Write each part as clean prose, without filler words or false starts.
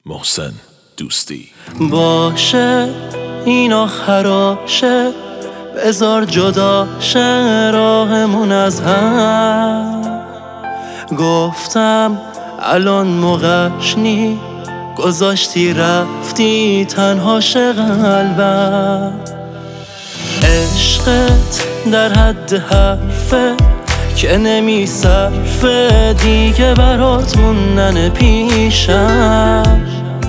محسن دوستی. باشه این آخراشه، بذار جدا شه راهمون از هم. گفتم الان موقعش نی، گذاشتی رفتی تنها شه قلبم. عشقت در حد حرفه که نمی صرفه، دیگه برات موندن پیشم.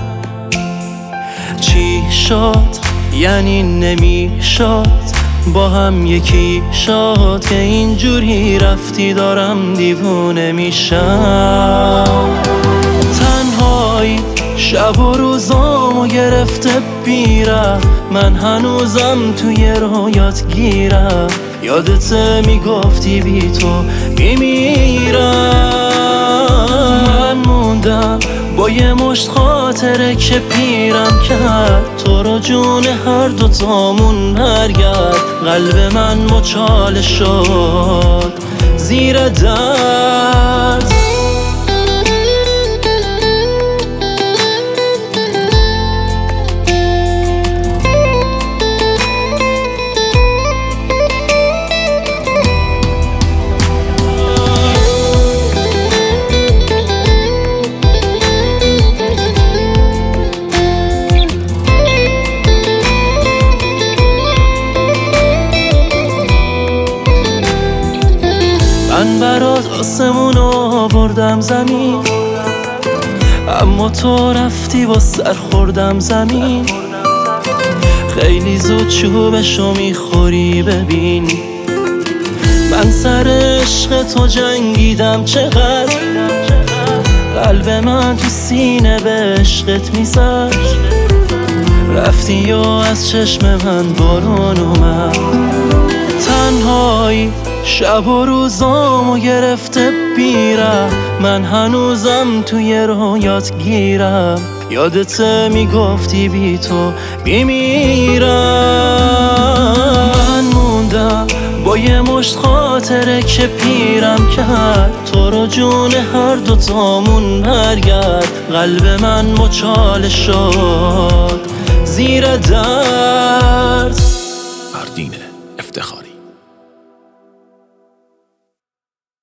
چی شد یعنی نمی شد با هم یکی شد، که اینجوری رفتی دارم دیوونه میشم. تنهایی شب و روزامو گرفته بیرم، من هنوزم توی رویات گیرم. یادت میگفتی بی تو میمیرم. من موندم با یه مشت خاطره که پیرم کرد، تو رو جون هر دوتامون برگرد. قلب من مچاله شد زیر درد. من برات آسمون آوردم زمین، اما تو رفتی با سر خوردم زمین. خیلی زود چوبشو میخوری ببین، من سر عشق تو جنگیدم چقدر. قلب من تو سینه به عشقت میزد، رفتی و از چشم من بارون اومد. تنهایی شب و روزامو گرفته بیرم، من هنوزم توی رویات گیرم. یادت میگفتی بی تو میمیرم. من موندم با یه مشت خاطره که پیرم کرد، تو رو جون هر دوتامون برگرد. قلب من مچاله شد زیر درد. فردین افتخار.